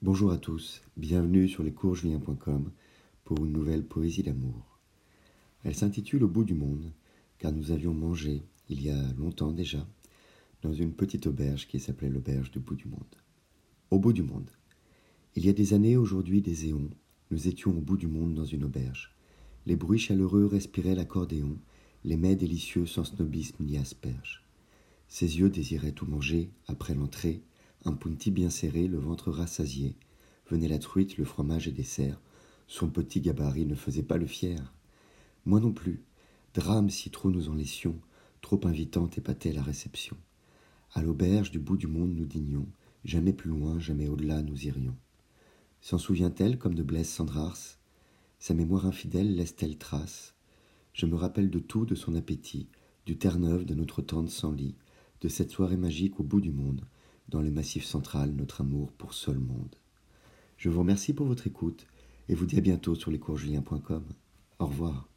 Bonjour à tous, bienvenue sur lescoursjulien.com pour une nouvelle poésie d'amour. Elle s'intitule Au bout du monde, car nous avions mangé, il y a longtemps déjà, dans une petite auberge qui s'appelait l'auberge du bout du monde. Au bout du monde. Il y a des années, aujourd'hui des éons, nous étions au bout du monde dans une auberge. Les bruits chaleureux respiraient l'accordéon, les mets délicieux sans snobisme ni asperge. Ses yeux désiraient tout manger, après l'entrée, un punti bien serré, le ventre rassasié. Venait la truite, le fromage et dessert. Son petit gabarit ne faisait pas le fier. Moi non plus. Drame si trop nous en laissions, trop invitante épatait la réception. À l'auberge du bout du monde nous dînions, jamais plus loin, jamais au-delà nous irions. S'en souvient-elle comme de Blaise Cendrars? Sa mémoire infidèle laisse-t-elle trace? Je me rappelle de tout, de son appétit, du Terre-Neuve, de notre tente sans lit, de cette soirée magique au bout du monde, dans le Massif central, notre amour pour seul monde. Je vous remercie pour votre écoute et vous dis à bientôt sur lescoursjulien.com. Au revoir.